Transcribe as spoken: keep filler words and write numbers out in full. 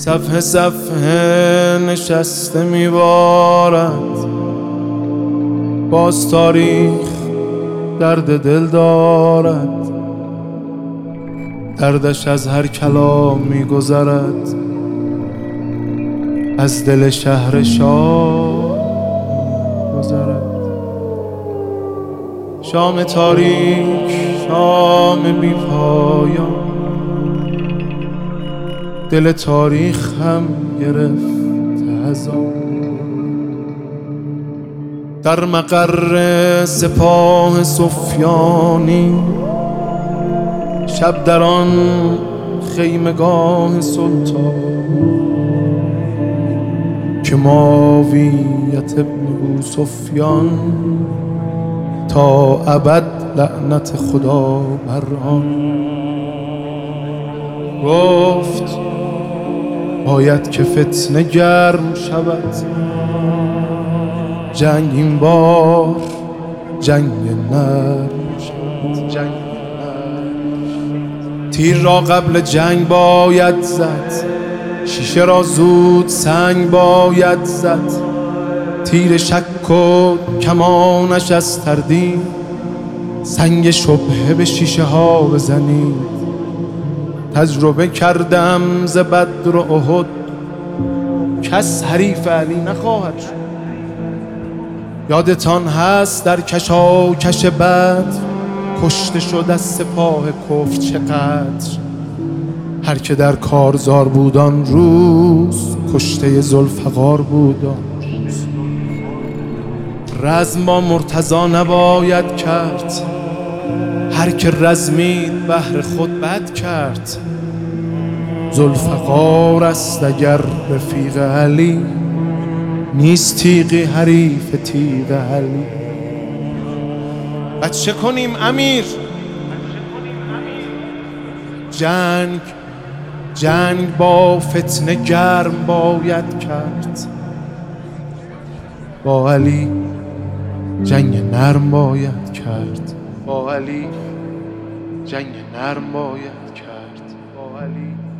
صفحه صفحه نشسته میبارد، باز تاریخ درد دل دارد، دردش از هر کلام میگذرد، از دل شهر شاه گذرد. شام تاریک، شام بی پایان، دل تاریخ هم گرفت از آن. در مقر سپاه سفیانی، شب در آن خیمگاه سلطان، که معاویت ابن بوسفیان تا ابد لعنت خدا بر آن. گفت باید که فتنه گرم شود، جنگ این بار جنگ نرم شود، جنگ نرم. تیر را قبل جنگ باید زد، شیشه را زود سنگ باید زد. تیر شک و کمانش از تردید، سنگ شبهه به شیشه ها بزنید. تجربه کردم ز بدر و احد، کس حریف علی نخواهد شد. یادتان هست در کشاکش بدر، کشته شد از سپاه کفر چقدر. هر که در کارزار بود آن روز، کشته ذوالفقار بود آن روز. رزم با مرتضی نباید کرد، هر که رزمید بهر خود بد کرد. ذوالفقار است اگر رفیق علی، نیست تیغی حریف تیغ علی. بعد چه کنیم امیر؟ جنگ جنگ با فتنه گرم باید کرد، با علی جنگ نرم باید کرد، با علی جنگ نرم باید کرد، با علی